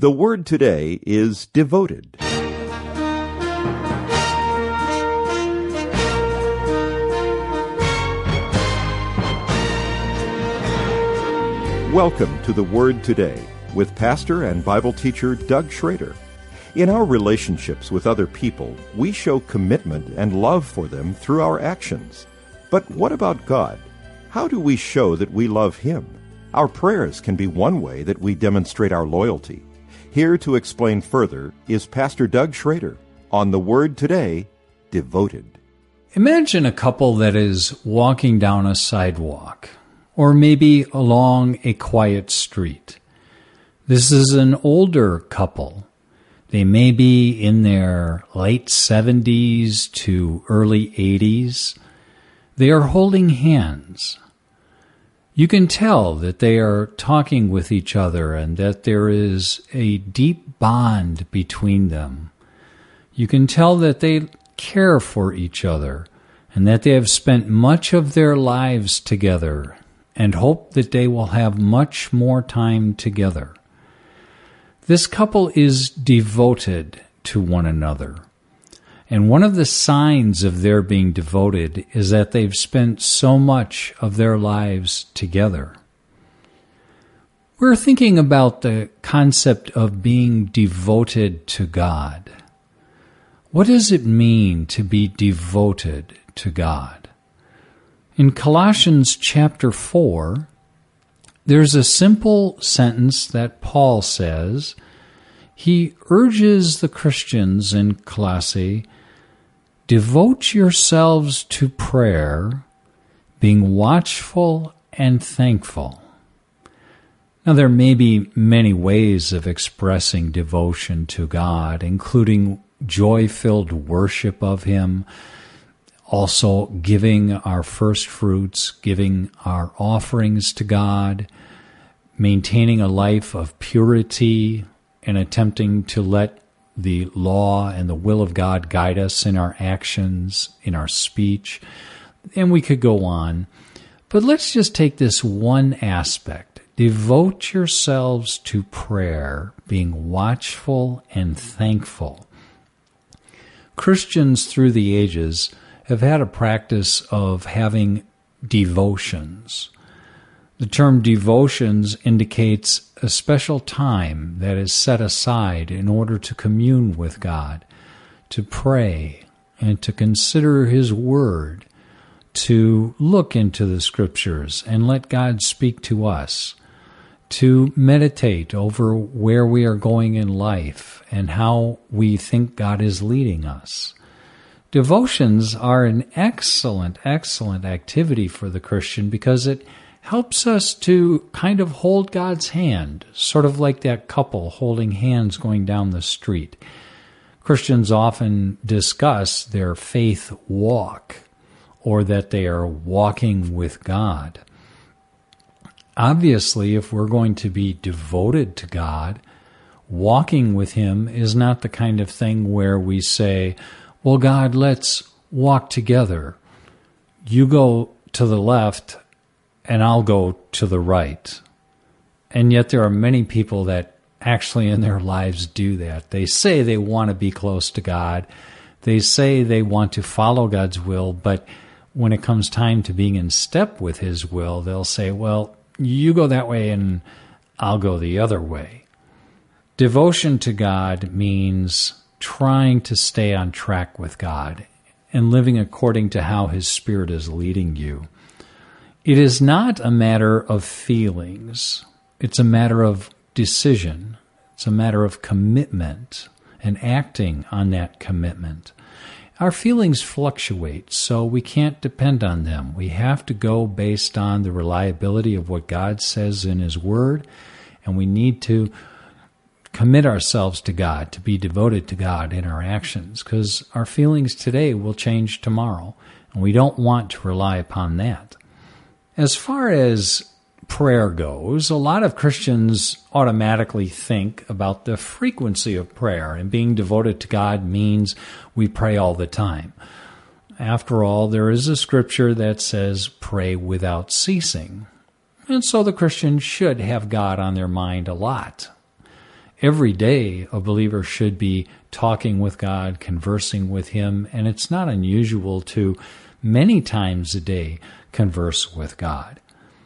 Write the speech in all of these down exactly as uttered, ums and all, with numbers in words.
The word today is devoted. Welcome to The Word Today with pastor and Bible teacher Doug Schrader. In our relationships with other people, we show commitment and love for them through our actions. But what about God? How do we show that we love Him? Our prayers can be one way that we demonstrate our loyalty. Here to explain further is Pastor Doug Schrader on The Word Today, Devoted. Imagine a couple that is walking down a sidewalk, or maybe along a quiet street. This is an older couple. They may be in their late seventies to early eighties. They are holding hands. You can tell that they are talking with each other and that there is a deep bond between them. You can tell that they care for each other and that they have spent much of their lives together and hope that they will have much more time together. This couple is devoted to one another. And one of the signs of their being devoted is that they've spent so much of their lives together. We're thinking about the concept of being devoted to God. What does it mean to be devoted to God? In Colossians chapter four, there's a simple sentence that Paul says. He urges the Christians in Colossae, devote yourselves to prayer, being watchful and thankful. Now, there may be many ways of expressing devotion to God, including joy-filled worship of Him, also giving our first fruits, giving our offerings to God, maintaining a life of purity, and attempting to let the law and the will of God guide us in our actions, in our speech, and we could go on. But let's just take this one aspect. Devote yourselves to prayer, being watchful and thankful. Christians through the ages have had a practice of having devotions. The term devotions indicates a special time that is set aside in order to commune with God, to pray, and to consider His Word, to look into the Scriptures and let God speak to us, to meditate over where we are going in life and how we think God is leading us. Devotions are an excellent, excellent activity for the Christian because it helps us to kind of hold God's hand, sort of like that couple holding hands going down the street. Christians often discuss their faith walk, or that they are walking with God. Obviously, if we're going to be devoted to God, walking with Him is not the kind of thing where we say, well, God, let's walk together. You go to the left, and I'll go to the right. And yet there are many people that actually in their lives do that. They say they want to be close to God. They say they want to follow God's will, but when it comes time to being in step with His will, they'll say, well, you go that way and I'll go the other way. Devotion to God means trying to stay on track with God and living according to how His Spirit is leading you. It is not a matter of feelings. It's a matter of decision. It's a matter of commitment and acting on that commitment. Our feelings fluctuate, so we can't depend on them. We have to go based on the reliability of what God says in His Word, and we need to commit ourselves to God, to be devoted to God in our actions, because our feelings today will change tomorrow, and we don't want to rely upon that. As far as prayer goes, a lot of Christians automatically think about the frequency of prayer, and being devoted to God means we pray all the time. After all, there is a scripture that says, pray without ceasing. And so the Christian should have God on their mind a lot. Every day, a believer should be talking with God, conversing with Him, and it's not unusual to many times a day converse with God.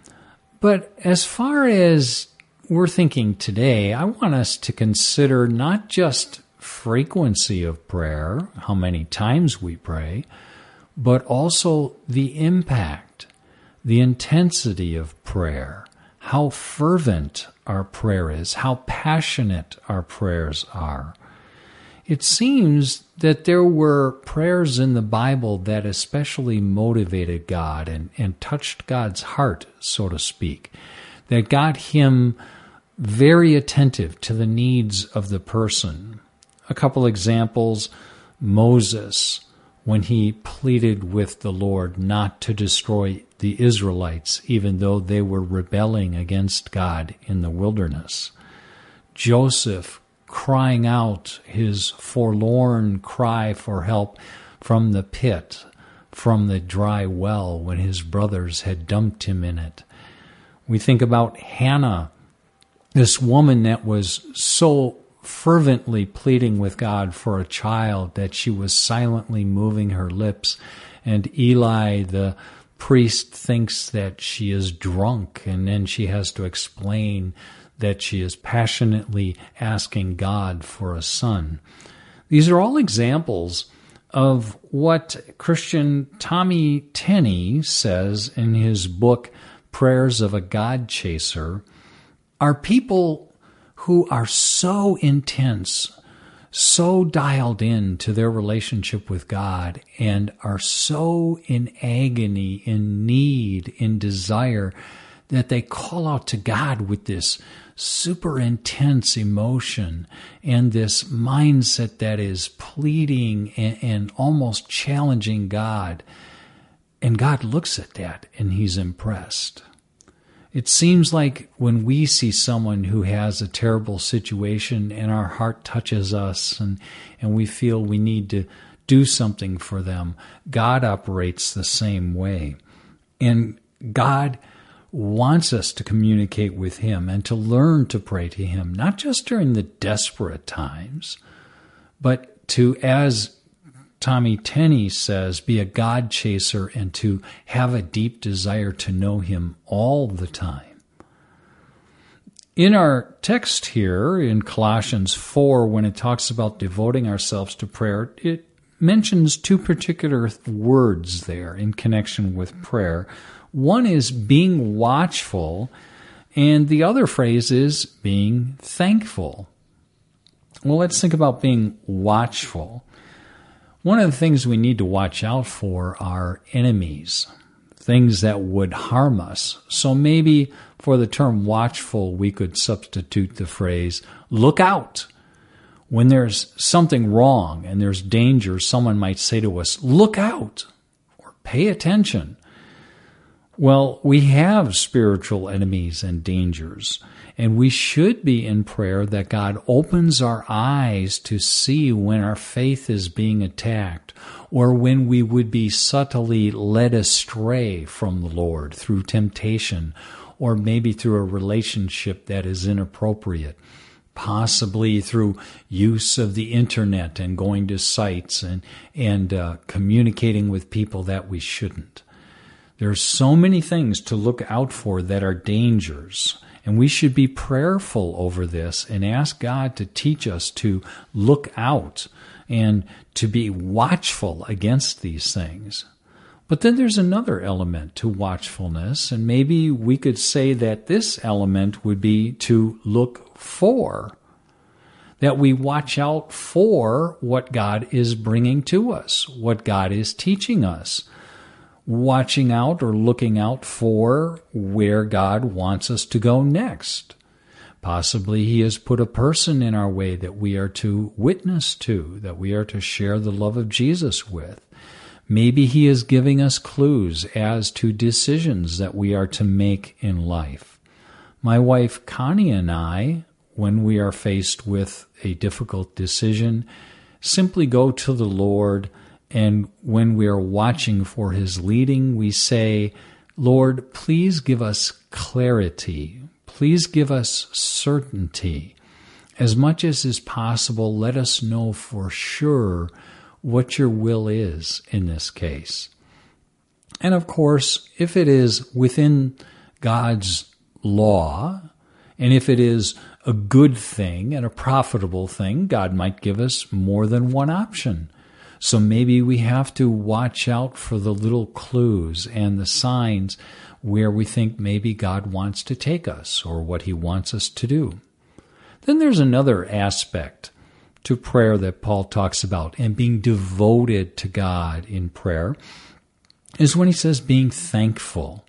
But as far as we're thinking today, I want us to consider not just frequency of prayer, how many times we pray, but also the impact, the intensity of prayer, how fervent our prayer is, how passionate our prayers are. It seems that there were prayers in the Bible that especially motivated God and, and touched God's heart, so to speak, that got Him very attentive to the needs of the person. A couple examples: Moses, when he pleaded with the Lord not to destroy the Israelites, even though they were rebelling against God in the wilderness. Joseph, crying out his forlorn cry for help from the pit, from the dry well when his brothers had dumped him in it. We think about Hannah, this woman that was so fervently pleading with God for a child that she was silently moving her lips, and Eli, the priest, thinks that she is drunk, and then she has to explain that she is passionately asking God for a son. These are all examples of what Christian Tommy Tenney says in his book, Prayers of a God Chaser, are people who are so intense, so dialed in to their relationship with God, and are so in agony, in need, in desire, that they call out to God with this super intense emotion and this mindset that is pleading and, and almost challenging God. And God looks at that and He's impressed. It seems like when we see someone who has a terrible situation and our heart touches us and, and we feel we need to do something for them, God operates the same way. And God wants us to communicate with Him and to learn to pray to Him, not just during the desperate times, but to, as Tommy Tenney says, be a God chaser and to have a deep desire to know Him all the time. In our text here in Colossians four, when it talks about devoting ourselves to prayer, it mentions two particular words there in connection with prayer. One is being watchful, and the other phrase is being thankful. Well, let's think about being watchful. One of the things we need to watch out for are enemies, things that would harm us. So maybe for the term watchful, we could substitute the phrase, look out. When there's something wrong and there's danger, someone might say to us, look out, or pay attention. Well, we have spiritual enemies and dangers, and we should be in prayer that God opens our eyes to see when our faith is being attacked, or when we would be subtly led astray from the Lord through temptation, or maybe through a relationship that is inappropriate, possibly through use of the internet and going to sites and, and uh, communicating with people that we shouldn't. There are so many things to look out for that are dangers, and we should be prayerful over this and ask God to teach us to look out and to be watchful against these things. But then there's another element to watchfulness, and maybe we could say that this element would be to look for, that we watch out for what God is bringing to us, what God is teaching us. Watching out or looking out for where God wants us to go next. Possibly He has put a person in our way that we are to witness to, that we are to share the love of Jesus with. Maybe He is giving us clues as to decisions that we are to make in life. My wife Connie and I, when we are faced with a difficult decision, simply go to the Lord. And when we are watching for His leading, we say, Lord, please give us clarity. Please give us certainty as much as is possible, let us know for sure what your will is in this case. And of course, if it is within God's law, and if it is a good thing and a profitable thing, God might give us more than one option. So maybe we have to watch out for the little clues and the signs where we think maybe God wants to take us or what he wants us to do. Then there's another aspect to prayer that Paul talks about, and being devoted to God in prayer is when he says being thankful.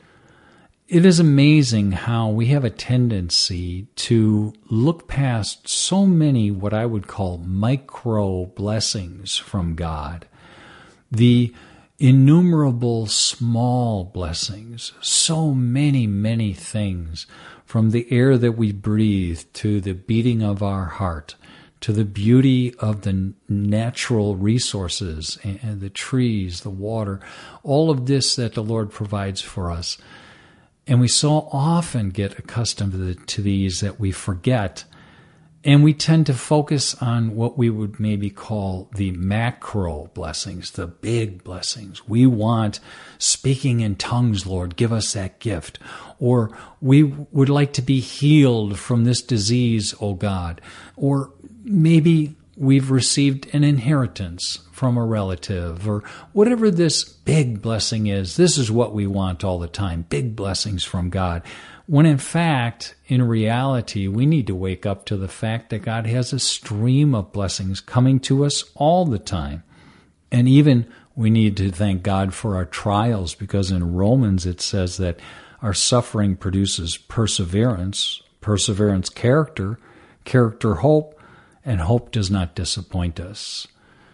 It is amazing how we have a tendency to look past so many what I would call micro blessings from God. The innumerable small blessings, so many, many things, from the air that we breathe to the beating of our heart, to the beauty of the natural resources and the trees, the water, all of this that the Lord provides for us. And we so often get accustomed to, the, to these that we forget, and we tend to focus on what we would maybe call the macro blessings, the big blessings. We want speaking in tongues, Lord, give us that gift. Or we would like to be healed from this disease, O God. Or maybe we've received an inheritance from a relative, or whatever this big blessing is. This is what we want all the time, big blessings from God. When in fact, in reality, we need to wake up to the fact that God has a stream of blessings coming to us all the time. And even we need to thank God for our trials, because in Romans it says that our suffering produces perseverance, perseverance character, character hope, and hope does not disappoint us.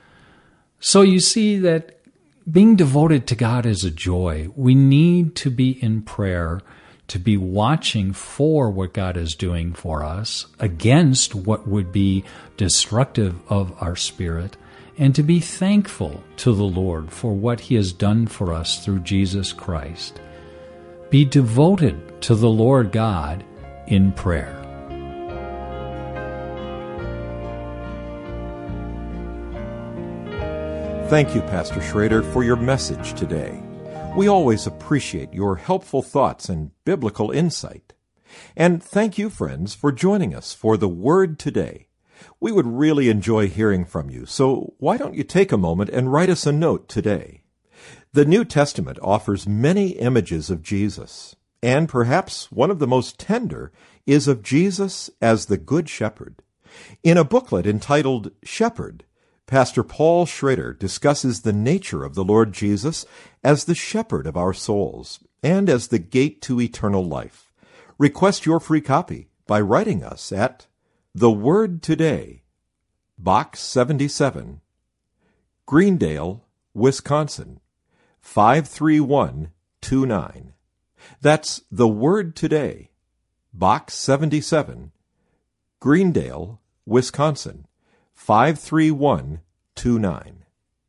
So you see that being devoted to God is a joy. We need to be in prayer, to be watching for what God is doing for us against what would be destructive of our spirit, and to be thankful to the Lord for what he has done for us through Jesus Christ. Be devoted to the Lord God in prayer. Thank you, Pastor Schrader, for your message today. We always appreciate your helpful thoughts and biblical insight. And thank you, friends, for joining us for the Word today. We would really enjoy hearing from you, so why don't you take a moment and write us a note today? The New Testament offers many images of Jesus, and perhaps one of the most tender is of Jesus as the Good Shepherd. In a booklet entitled Shepherd, Pastor Paul Schrader discusses the nature of the Lord Jesus as the shepherd of our souls and as the gate to eternal life. Request your free copy by writing us at The Word Today, Box seventy-seven, Greendale, Wisconsin, five three one two nine. That's The Word Today, Box seventy-seven, Greendale, Wisconsin, five three one two nine.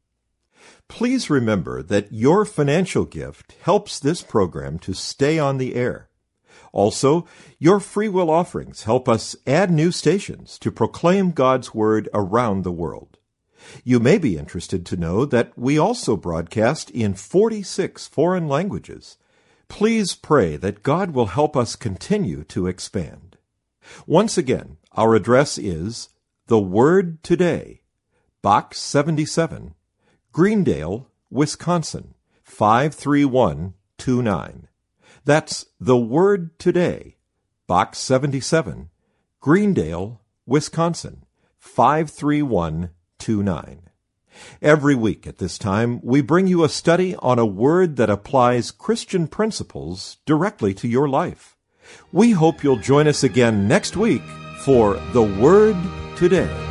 Please remember that your financial gift helps this program to stay on the air. Also, your free will offerings help us add new stations to proclaim God's Word around the world. You may be interested to know that we also broadcast in forty-six foreign languages. Please pray that God will help us continue to expand. Once again, our address is The Word Today, Box seventy-seven, Greendale, Wisconsin, five three one two nine. That's The Word Today, Box seventy-seven, Greendale, Wisconsin, five three one two nine. Every week at this time, we bring you a study on a word that applies Christian principles directly to your life. We hope you'll join us again next week for The Word Today.